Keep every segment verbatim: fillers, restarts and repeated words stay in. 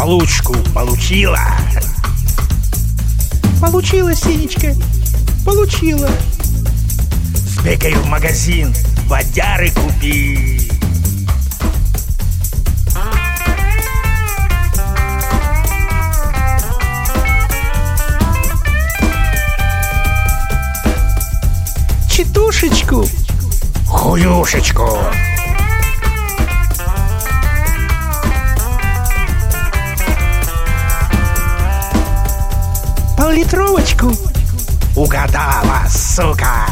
получку получила? Получила, Синечка, получила. Сбегай в магазин, водяры купи. Читушечку. Хуюшечку. Пол-литровочку. Угадала, сука.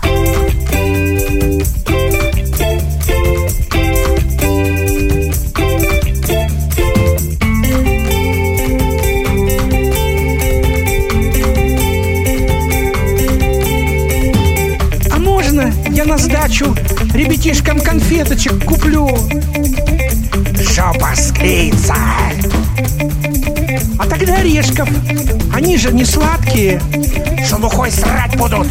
А можно я на сдачу ребятишкам конфеточек куплю? Жопа склеится. А тогда орешков. Они же не сладкие. Шелухой срать будут.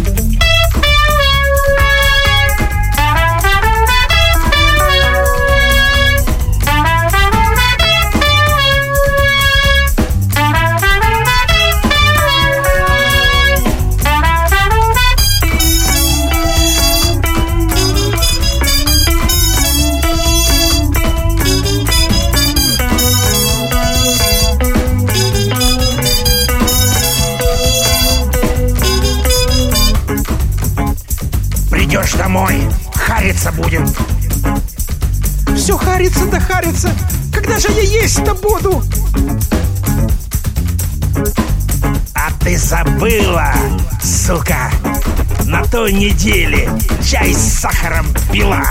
Придешь домой, хариться будем. Все харится да харится. Когда же я есть-то буду? А ты забыла, сука, на той неделе чай с сахаром пила.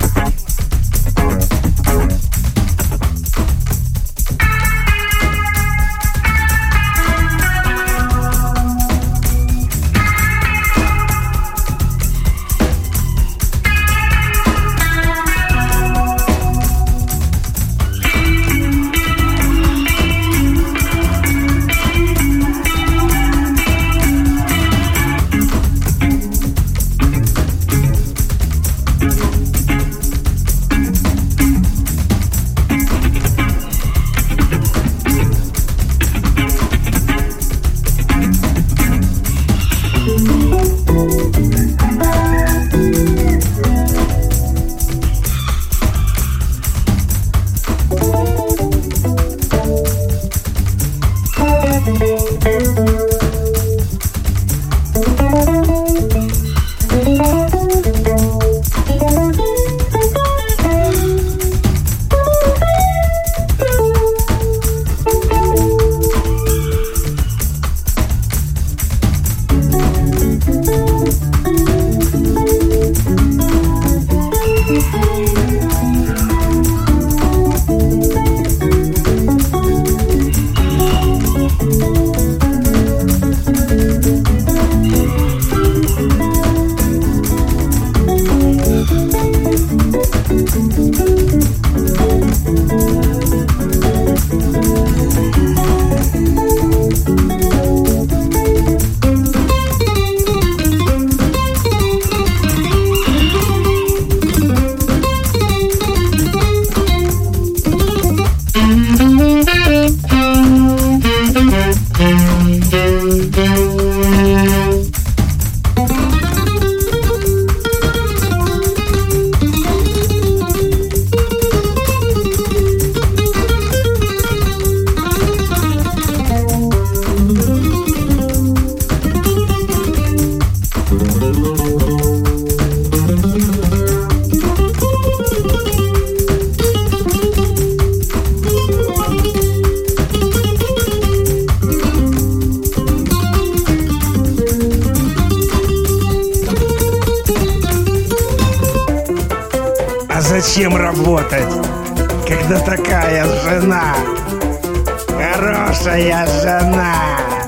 Зачем работать, когда такая жена? Хорошая жена.